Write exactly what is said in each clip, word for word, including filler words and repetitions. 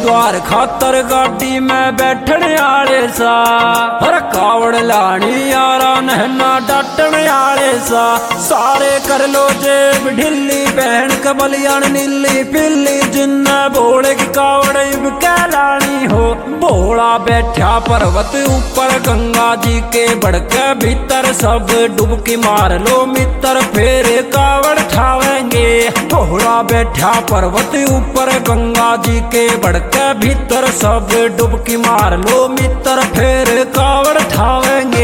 द्वार खातर गाड़ी में बैठने आले सा, हर कावड़ लानी यारा नहना डाटने आले सा। सारे कर लो जेब ढिल्ली पहन कबलियान नीली पिल्ली, जिन्ना भोले की कावड़ कहलानी हो। भोला बैठा पर्वत ऊपर गंगा जी के बड़के भीतर, सब डुबकी मार लो मित्र फिर कावड़ ठावेंगे। भोला बैठा पर्वत ऊपर गंगा जी के बड़के भीतर, सब डुबकी मार लो मित्र फिर कावड़ ठावेंगे।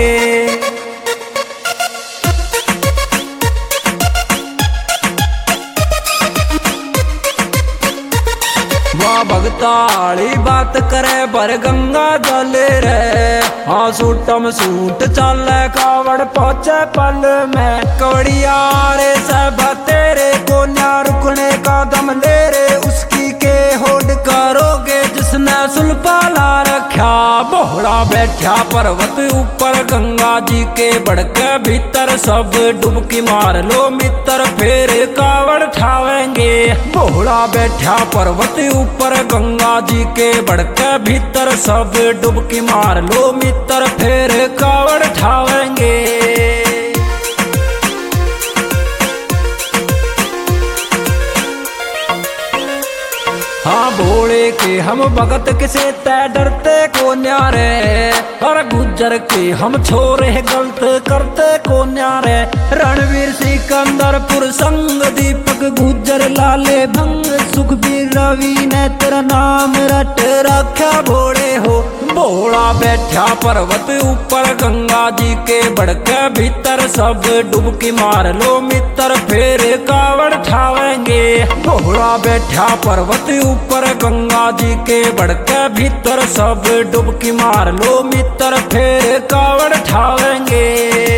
वाह भगताली बात करे पर गंगा जले रे, हाँ सूटम सूट चले कावड़ पहुंचे पल में। कवड़िया रे सब तेरे को न्या रुकने का दम ले रे, उसकी के होड़ करोगे जिसने सुल्पा ला रखा। भोला बैठा पर्वत ऊपर गंगा जी के बड़के भीतर, सब डुबकी मार लो मित्र फिर कावड़ ठावेंगे। भोला बैठा पर्वत ऊपर गंगा जी के बड़के भीतर, सब डुबकी मार लो मित्र फिर कावड़ ठावेंगे। हाँ भोले के हम भगत किसे तय डरते को न्यारे, और गुज्जर के हम छोरे गलत करते को न्यारे। रणवीर सिकंदरपुर संग दीपक गुज्जर लाले भंग, सुखबीर रवि ने तेरा नाम रट रखा भोले हो। भोला बैठा पर्वत ऊपर गंगा जी के बड़के भीतर, सब डुबकी मार लो मित्र फिर कावड़ ठावेंगे। भोला बैठा पर्वत ऊपर गंगा जी के बड़के भीतर, सब डुबकी मार लो मित्र फिर कावड़ ठावेंगे।